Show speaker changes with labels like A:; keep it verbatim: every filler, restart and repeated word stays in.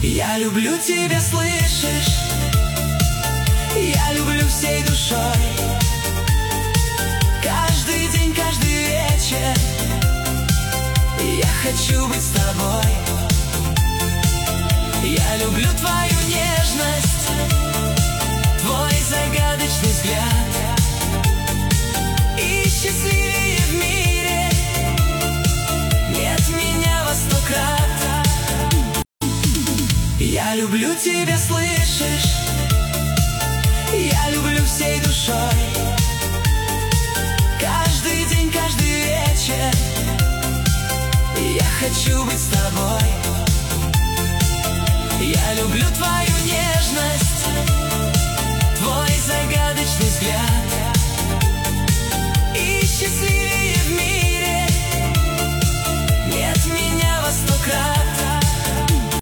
A: Я люблю тебя, слышишь? Я люблю всей душой. Каждый день, каждый вечер я хочу быть с тобой. Я люблю твою нежность, твой загадочный взгляд. И счастливее в мире нет меня во сто крат. Я люблю тебя, слышишь? Я люблю всей душой. Каждый день, каждый вечер я хочу быть с тобой. Я люблю твою